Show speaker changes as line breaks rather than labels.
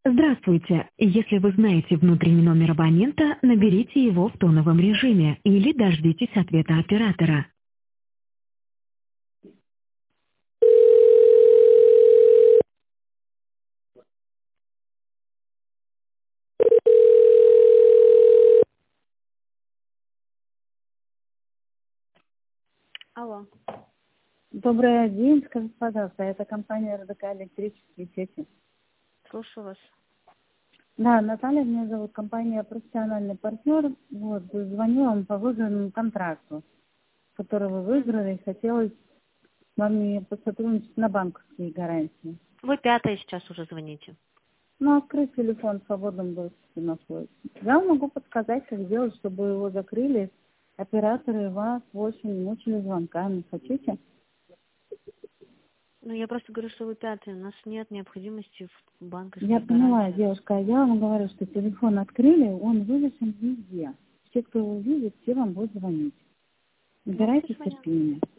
Здравствуйте. Если вы знаете внутренний номер абонента, наберите его в тоновом режиме или дождитесь ответа оператора. Алло.
Добрый день, скажите, пожалуйста, это компания РДК «Электрические сети».
Слушаю вас.
Да, Наталья меня зовут, компания «Профессиональный партнер». Вот, звоню вам по выигранному контракту, который вы выиграли, и хотелось с вами посотрудничать на банковские гарантии.
Вы пятая сейчас уже звоните.
Ну, открыть телефон в свободном доступе находится. Я вам могу подсказать, как сделать, чтобы его закрыли. Операторы вас больше не мучили звонками. Хотите?
Ну, я просто говорю, что вы пятая. У нас нет необходимости в
Я
банковских
поняла,
гарантиях.
девушка, я вам говорю, что телефон открыли, он вывешен везде. Все, кто его видит, все вам будут звонить.
Ну,
Набирайте
пусть звонят.
терпение.